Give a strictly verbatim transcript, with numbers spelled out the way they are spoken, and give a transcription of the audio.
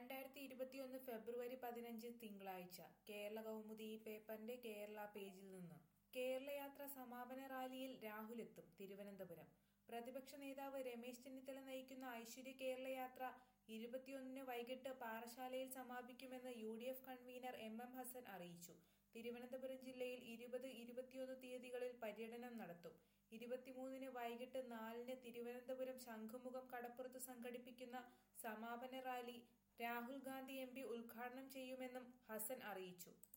രണ്ടായിരത്തി ഇരുപത്തിയൊന്ന് ഫെബ്രുവരി പതിനഞ്ച് തിങ്കളാഴ്ച കേരള കൗമുദി ഈ പേപ്പറിന്റെ കേരള പേജിൽ നിന്ന് കേരളയാത്ര സമാപന റാലിയിൽ രാഹുൽ എത്തും തിരുവനന്തപുരം. പ്രതിപക്ഷ നേതാവ് രമേശ് ചെന്നിത്തല നയിക്കുന്ന ഐശ്വര്യ കേരളയാത്ര ഇരുപത്തിയൊന്നിന് വൈകിട്ട് പാറശാലയിൽ സമാപിക്കുമെന്ന് U D F convener M M Hassan അറിയിച്ചു. തിരുവനന്തപുരം ജില്ലയിൽ ഇരുപത് ഇരുപത്തിയൊന്ന് തീയതികളിൽ പര്യടനം നടത്തും. ഇരുപത്തിമൂന്നിന് വൈകിട്ട് നാലിന് തിരുവനന്തപുരം ശംഖുമുഖം കടപ്പുറത്ത് സംഘടിപ്പിക്കുന്ന സമാപന rally Rahul Gandhi M P ഉദ്ഘാടനം ചെയ്യുമെന്നും ഹസൻ അറിയിച്ചു.